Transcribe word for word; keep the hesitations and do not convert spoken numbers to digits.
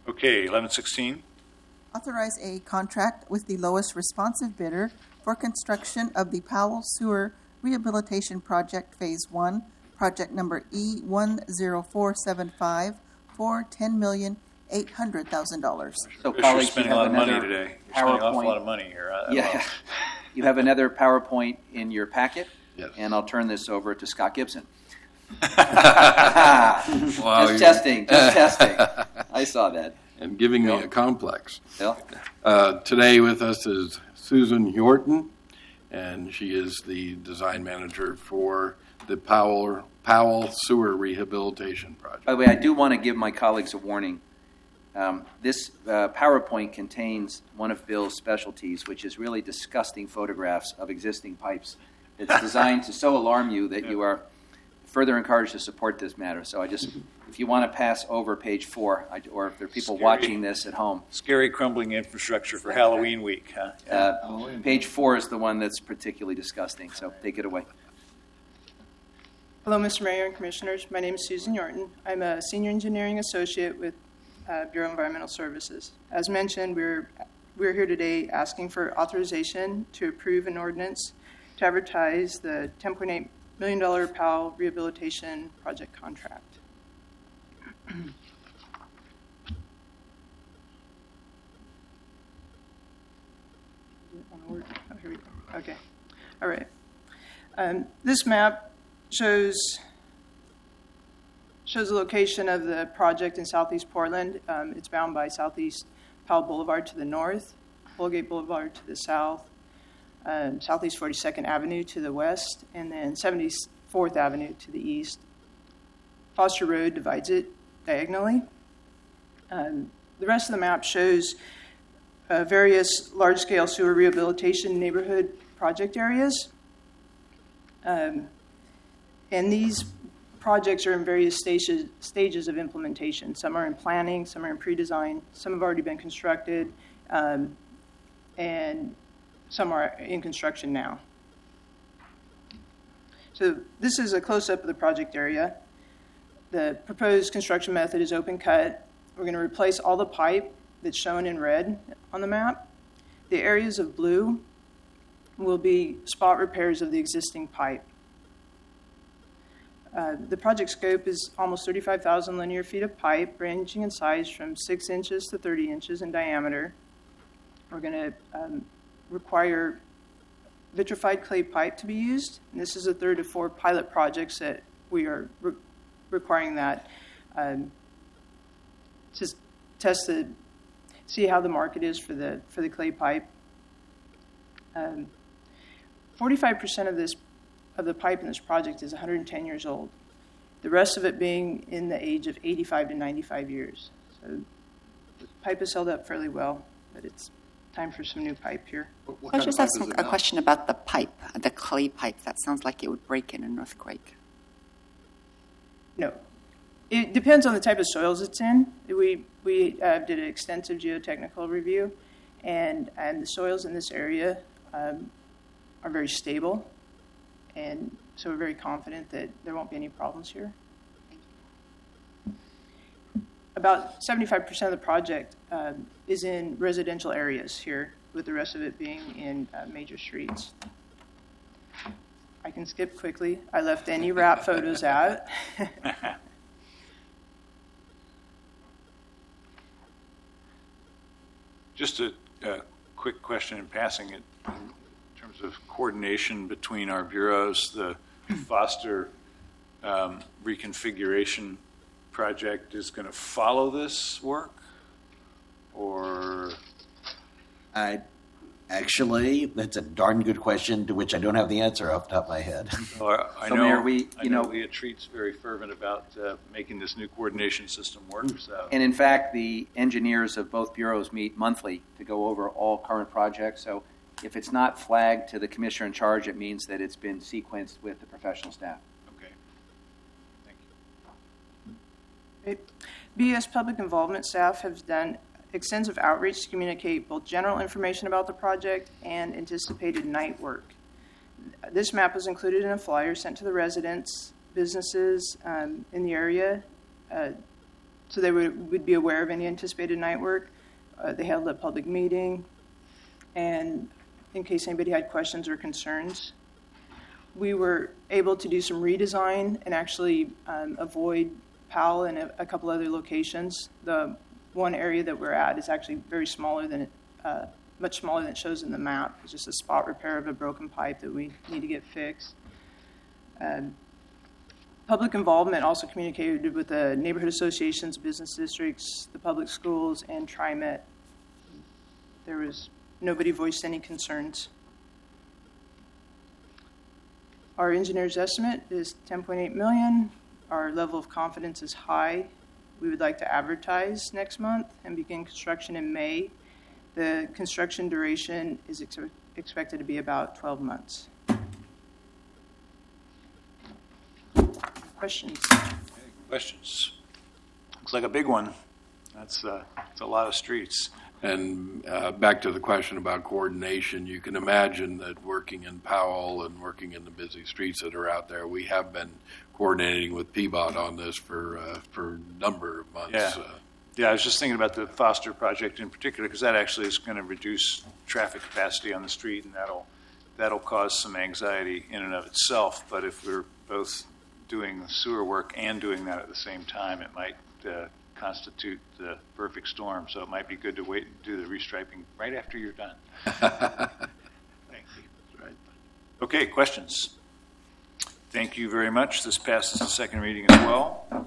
Okay, eleven sixteen. Authorize a contract with the lowest responsive bidder for construction of the Powell Sewer Rehabilitation Project Phase One, project number E one zero four seven five, for ten million eight hundred thousand dollars. So, You're colleagues, you spending a have lot of money another today. You're spending an awful PowerPoint. lot of money here. Uh, Yeah, well, you have another PowerPoint in your packet, Yes. and I'll turn this over to Scott Gibson. Wow, just you- testing, just testing. I saw that. And giving me Bill? a complex. Bill? Uh, today with us is Susan Yorton, and she is the design manager for the Powell, Powell Sewer Rehabilitation Project. By the way, I do want to give my colleagues a warning. Um, this uh, PowerPoint contains one of Bill's specialties, which is really disgusting photographs of existing pipes. It's designed to so alarm you that you are further encouraged to support this matter. So I just, if you want to pass over page four, I, or if there are people Scary. watching this at home, Scary crumbling infrastructure for Halloween week, huh? uh, page four is the one that's particularly disgusting. So take it away. Hello, Mister Mayor and Commissioners. My name is Susan Yorton. I'm a Senior Engineering Associate with uh, Bureau of Environmental Services. As mentioned, we're, we're here today asking for authorization to approve an ordinance to advertise the ten point eight million dollars Powell Rehabilitation Project contract. Oh, here we go. Okay. All right. Um, this map shows shows the location of the project in Southeast Portland. Um, it's bound by Southeast Powell Boulevard to the north, Holgate Boulevard to the south, um, Southeast forty-second Avenue to the west, and then seventy-fourth Avenue to the east. Foster Road divides it diagonally. Um, the rest of the map shows uh, various large-scale sewer rehabilitation neighborhood project areas. Um, and these projects are in various stages, stages of implementation. Some are in planning, some are in pre-design, some have already been constructed, um, and some are in construction now. So this is a close-up of the project area. The proposed construction method is open cut. We're going to replace all the pipe that's shown in red on the map. The areas of blue will be spot repairs of the existing pipe. Uh, the project scope is almost thirty-five thousand linear feet of pipe, ranging in size from six inches to thirty inches in diameter. We're going to um, require vitrified clay pipe to be used. And this is a third of four pilot projects that we are re- requiring that um, to test the, see how the market is for the for the clay pipe. Um, forty-five percent of this of the pipe in this project is one hundred ten years old. The rest of it being in the age of eighty-five to ninety-five years. So the pipe is held up fairly well, but it's time for some new pipe here. What, what I kind just of ask pipe is it a now? question about the pipe, the clay pipe. That sounds like it would break in an earthquake. No. It depends on the type of soils it's in. We we uh, did an extensive geotechnical review, and, and the soils in this area um, are very stable, and so we're very confident that there won't be any problems here. About seventy-five percent of the project um, is in residential areas here, with the rest of it being in uh, major streets. I can skip quickly. I left any wrap photos out. Just a, a quick question in passing. In terms of coordination between our bureaus, the Foster um, reconfiguration project is going to follow this work, or I, actually, that's a darn good question to which I don't have the answer off the top of my head. or I So, know Mayor, we- I you know know- Leah Treat's very fervent about uh, making this new coordination system work. So And in fact, the engineers of both bureaus meet monthly to go over all current projects. So if it's not flagged to the commissioner in charge, it means that it's been sequenced with the professional staff. okay, thank you. B S Public Involvement staff have done extensive outreach to communicate both general information about the project and anticipated night work. This map was included in a flyer sent to the residents, businesses um, in the area uh, so they would, would be aware of any anticipated night work. Uh, they held a public meeting, and in case anybody had questions or concerns, we were able to do some redesign and actually um, avoid Powell and a, a couple other locations. The one area that we're at is actually very smaller than it, uh, much smaller than it shows in the map. It's just a spot repair of a broken pipe that we need to get fixed. Um, public involvement also communicated with the neighborhood associations, business districts, the public schools, and TriMet. There was nobody voiced any concerns. Our engineer's estimate is ten point eight million dollars. Our level of confidence is high. We would like to advertise next month and begin construction in May. The construction duration is ex- expected to be about twelve months. Questions? Questions? Looks like a big one. That's, uh, that's a lot of streets. And uh, back to the question about coordination, you can imagine that working in Powell and working in the busy streets that are out there, we have been coordinating with P B O T on this for uh, for a number of months. Yeah. Uh, Yeah, I was just thinking about the Foster project in particular, because that actually is going to reduce traffic capacity on the street, and that'll that'll cause some anxiety in and of itself. But if we're both doing the sewer work and doing that at the same time, it might uh, constitute the perfect storm. So it might be good to wait and do the restriping right after you're done. Thank you. right. Okay, questions? Thank you very much. This passes the second reading as well.